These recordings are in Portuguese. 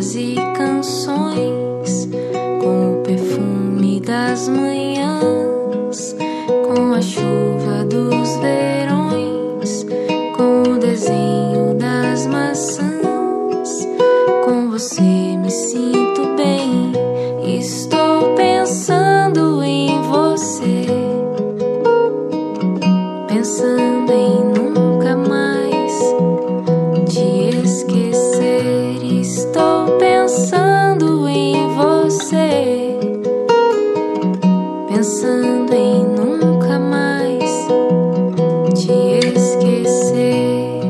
letras e canções, com o perfume das manhãs, com a chuva dos verões, com o desenho das maçãs. Com você me sinto bem, estou pensando em você, pensando em nunca mais te esquecer. Estou pensando em você, pensando em nunca mais te esquecer.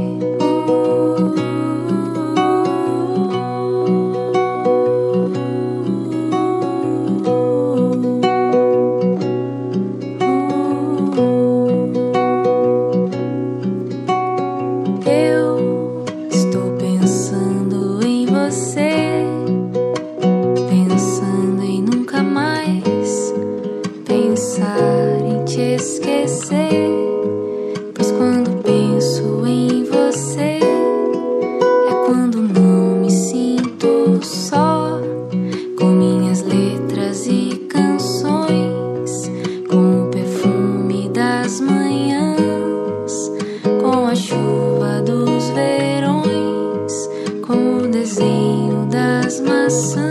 Eu estou pensando em você, pensando em nunca mais pensar em te esquecer. Pois quando penso em você, é quando não me sinto só, com minhas letras e canções, com o perfume das manhãs, com a chuva dos verões, com o desenho das maçãs.